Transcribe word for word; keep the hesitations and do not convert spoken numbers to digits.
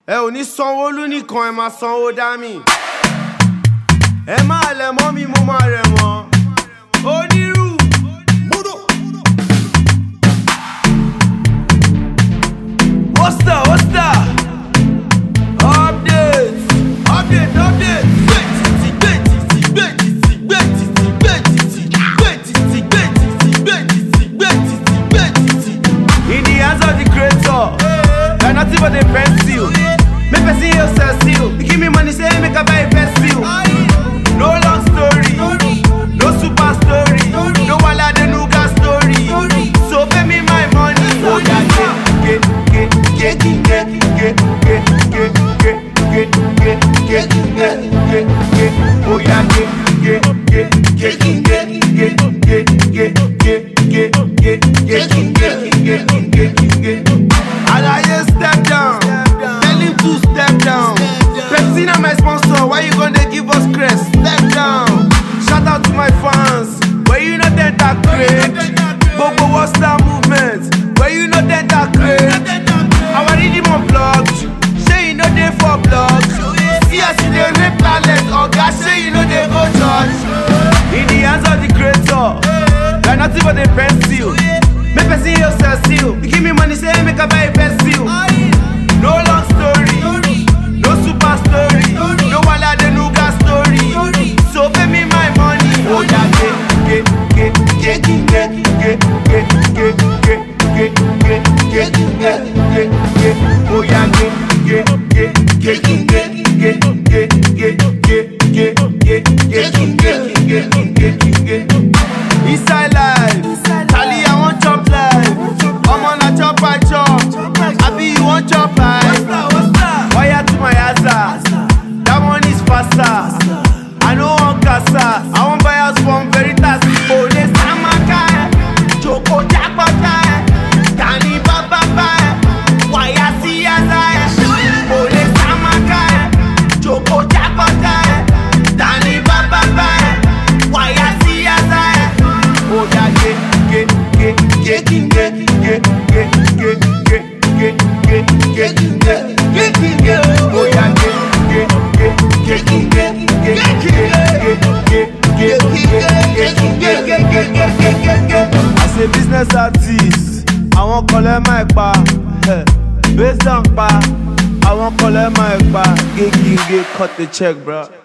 ẹ ò ní Sanwó-Olú nìkan ẹ máa sanwó dá mi. Ẹ máa lẹ̀ mọ́ mi mo máa rẹ̀ mọ́. Onírú. What's that? What's that? Updates. Update, update. In the hands of the creator, you're nothing but a pencil. Make person hear yourself seal. You give me money, say make a buy a pencil. No long story, no super story, no wala the nuga story. So pay me my money. Oh yeah, get, get, get, get, get, get, get, get, get, get, get, get, get, get, get. Oh yeah, get, get, get, get, get, get, get, get, get, get, get, get, get, get, get, get. Alaye step down, tell him to step down. Pepsi na my sponsor, why you gonna give us crest? Step down. Shout out to my fans, where you know that that great. Bobo what's that movement? Where you know that that great. I want read him on blogs, say you know they for blogs. See us in the rape talent, or God say you know they go church. In the hands of the creator, you're nothing but a pencil. Make person hear yourself seal. You give me money, say make a buy a pencil. No long story, no super story, no wala the nuga story. So pay me my money. Oh yeah, get, get, get, get, get, get, get, get, get, get, get, get, get, get. Oh yeah, get, get, get, get, get, get, get, get, get, get, get, get, get, get, get. Inside life, Charlie, I want chop life. I'm on a chop, I chop. Happy you want chop life. Wire to my ass. That one is faster. I know one casa. I want buy house from Veritas. Oh, this Amaka. Joko Jakota. Tani Baba. Wire see as I. Oh, this Amaka. Joko Jakota. Tani Baba. Wire see as I. Oh, yeah, get, get, get, get, get, get, get, get, get, get, get, get, get, get, get. Oh, yeah, get, get, get, get, get, get, get, get, get, get, get. As a business artist, I won't collect my bar. Based on bar, I won't collect my bar. Get, get, get, cut the check, bro.